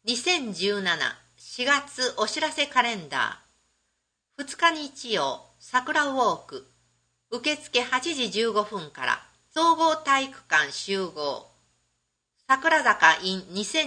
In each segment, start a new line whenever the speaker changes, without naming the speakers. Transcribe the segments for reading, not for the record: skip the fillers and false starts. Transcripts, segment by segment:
2017、4月お知らせカレンダー。2日日曜、桜ウォーク。受付8時15分から、総合体育館集合。桜坂 in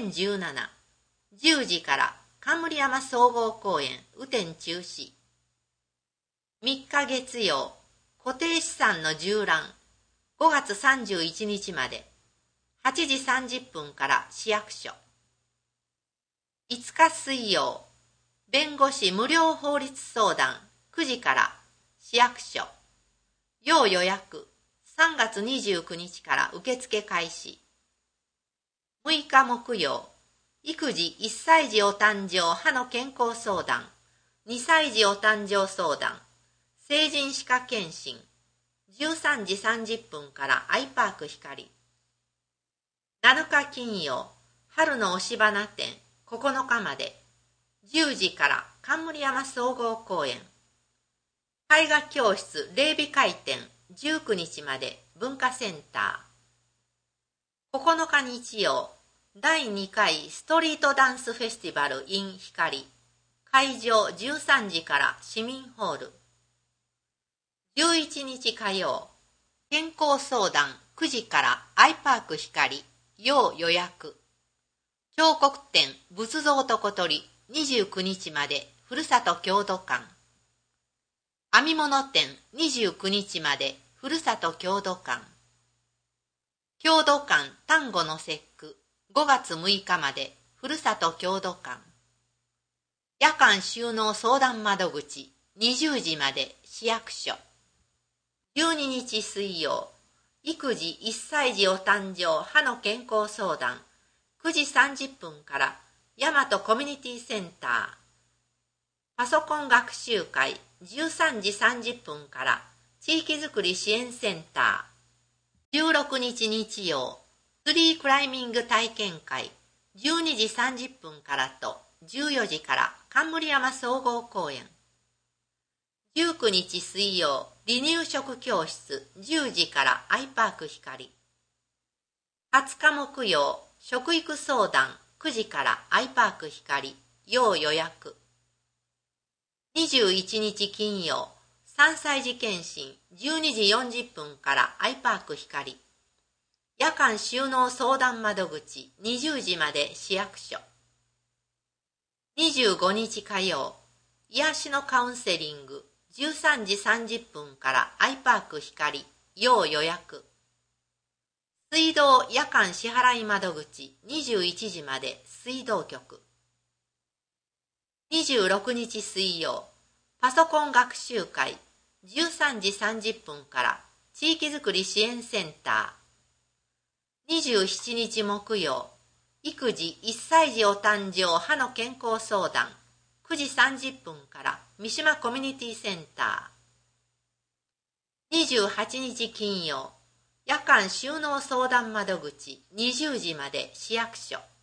2017。10時から、冠山総合公園、雨天中止。3日月曜、固定資産の縦覧。5月31日まで。8時30分から市役所。5日水曜、弁護士無料法律相談9時から市役所。要予約3月29日から受付開始。6日木曜、育児1歳児お誕生歯の健康相談、2歳児お誕生相談、成人歯科検診、13時30分からアイパーク光。7日金曜、春の押し花展9日まで、10時から冠山総合公園。絵画教室霊美会展19日まで文化センター。9日日曜、第2回ストリートダンスフェスティバル in 光。会場13時から市民ホール。11日火曜、健康相談9時からアイパーク光。要予約。彫刻展仏像と小鳥29日までふるさと郷土館。編み物展29日までふるさと郷土館。郷土館端午の節句5月6日までふるさと郷土館。夜間収納相談窓口20時まで市役所。12日水曜、育児1歳児お誕生歯の健康相談9時30分から大和コミュニティセンター。パソコン学習会13時30分から地域づくり支援センター。16日日曜、ツリークライミング体験会12時30分からと14時から冠山総合公園。19日水曜、離乳食教室10時からアイパーク光。20日木曜、食育相談9時からアイパーク光。要予約。21日金曜、3歳児検診12時40分からアイパーク光。夜間収納相談窓口20時まで市役所。25日火曜、癒しのカウンセリング13時30分からアイパーク光。要予約。水道夜間支払い窓口21時まで水道局。26日水曜、パソコン学習会13時30分から地域づくり支援センター。27日木曜、育児1歳児お誕生歯の健康相談9時30分から三島コミュニティセンター。28日金曜、夜間収納相談窓口20時まで市役所。